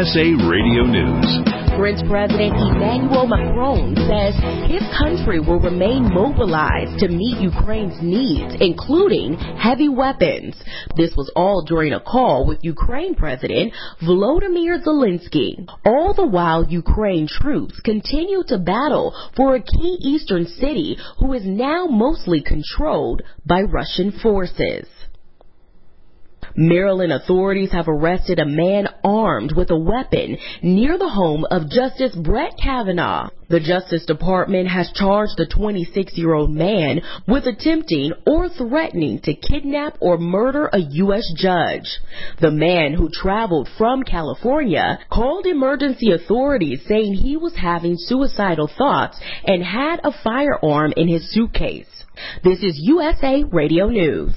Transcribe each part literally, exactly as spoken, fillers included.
S A Radio News. French President Emmanuel Macron says his country will remain mobilized to meet Ukraine's needs, including heavy weapons. This was all during a call with Ukraine President Volodymyr Zelensky. All the while, Ukraine troops continue to battle for a key eastern city who is now mostly controlled by Russian forces. Maryland authorities have arrested a man armed with a weapon near the home of Justice Brett Kavanaugh. The Justice Department has charged the twenty-six-year-old man with attempting or threatening to kidnap or murder a U S judge. The man, who traveled from California, called emergency authorities saying he was having suicidal thoughts and had a firearm in his suitcase. This is U S A Radio News.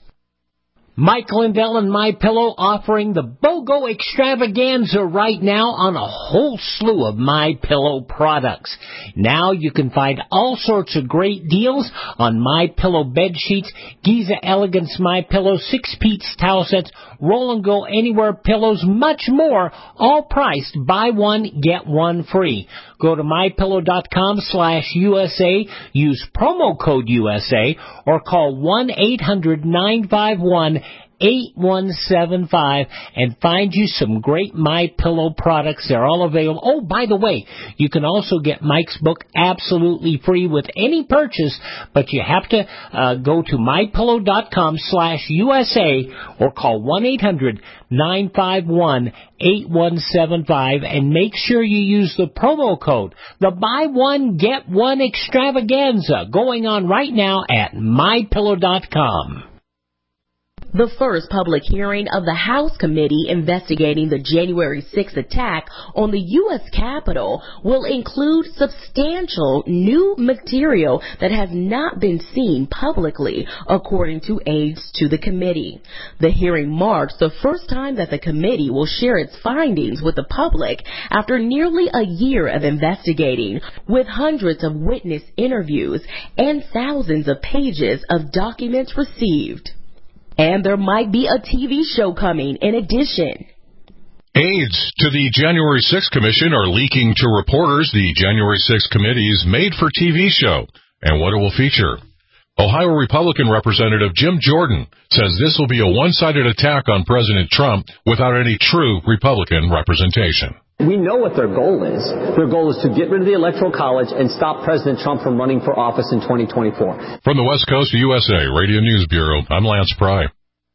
Mike Lindell and MyPillow offering the BOGO extravaganza right now on a whole slew of MyPillow products. Now you can find all sorts of great deals on MyPillow bed sheets, Giza Elegance MyPillow, six-piece towel sets, Roll and Go Anywhere pillows, much more, all priced buy one, get one free. Go to MyPillow.com slash USA, use promo code U S A, or call one eight hundred nine five one eight one seven five and find you some great MyPillow products. They're all available. Oh, by the way, you can also get Mike's book absolutely free with any purchase, but you have to uh, go to MyPillow.com slash USA or call one eight hundred nine five one eight one seven five and make sure you use the promo code, the buy one, get one extravaganza, going on right now at My Pillow dot com. The first public hearing of the House committee investigating the January sixth attack on the U S Capitol will include substantial new material that has not been seen publicly, according to aides to the committee. The hearing marks the first time that the committee will share its findings with the public after nearly a year of investigating, with hundreds of witness interviews and thousands of pages of documents received. And there might be a T V show coming in addition. Aides to the January sixth Commission are leaking to reporters the January sixth Committee's made-for-T V show and what it will feature. Ohio Republican Representative Jim Jordan says this will be a one-sided attack on President Trump without any true Republican representation. We know what their goal is. Their goal is to get rid of the Electoral College and stop President Trump from running for office in twenty twenty-four. From the West Coast U S A Radio News Bureau, I'm Lance Pry.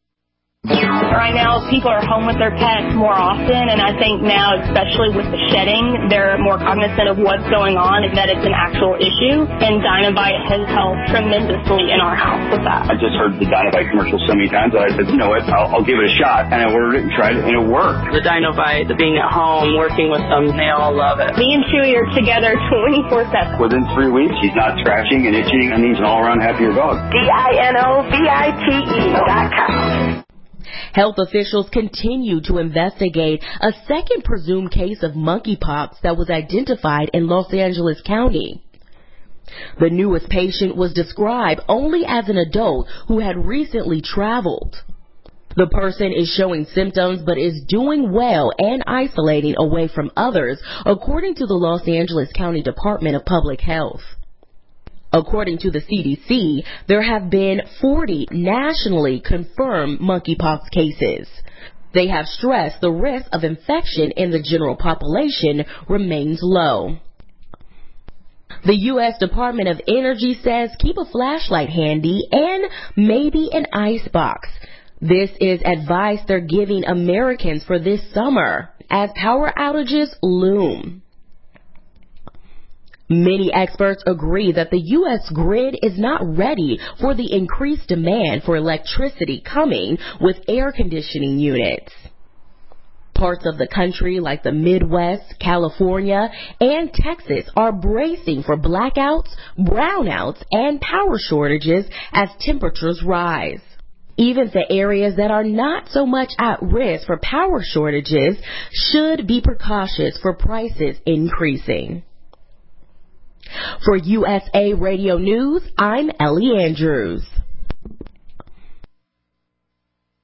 Right now, people are home with their pets more often, and I think now, especially with the shedding, they're more cognizant of what's going on and that it's an actual issue, and Dinovite has helped tremendously in our house with that. I just heard the Dinovite commercial so many times that I said, you know what, I'll, I'll give it a shot, and I ordered it and tried it, and it worked. The Dinovite, the being at home, working with them, they all love it. Me and Chewy are together twenty-four seven. Within three weeks, he's not scratching and itching, and he's an all-around happier dog. D I N O V I T E dot com. Health officials continue to investigate a second presumed case of monkeypox that was identified in Los Angeles County. The newest patient was described only as an adult who had recently traveled. The person is showing symptoms but is doing well and isolating away from others, according to the Los Angeles County Department of Public Health. According to the C D C, there have been forty nationally confirmed monkeypox cases. They have stressed the risk of infection in the general population remains low. The U S Department of Energy says keep a flashlight handy and maybe an ice box. This is advice they're giving Americans for this summer as power outages loom. Many experts agree that the U S grid is not ready for the increased demand for electricity coming with air conditioning units. Parts of the country like the Midwest, California, and Texas are bracing for blackouts, brownouts, and power shortages as temperatures rise. Even the areas that are not so much at risk for power shortages should be precautious for prices increasing. For U S A Radio News, I'm Ellie Andrews.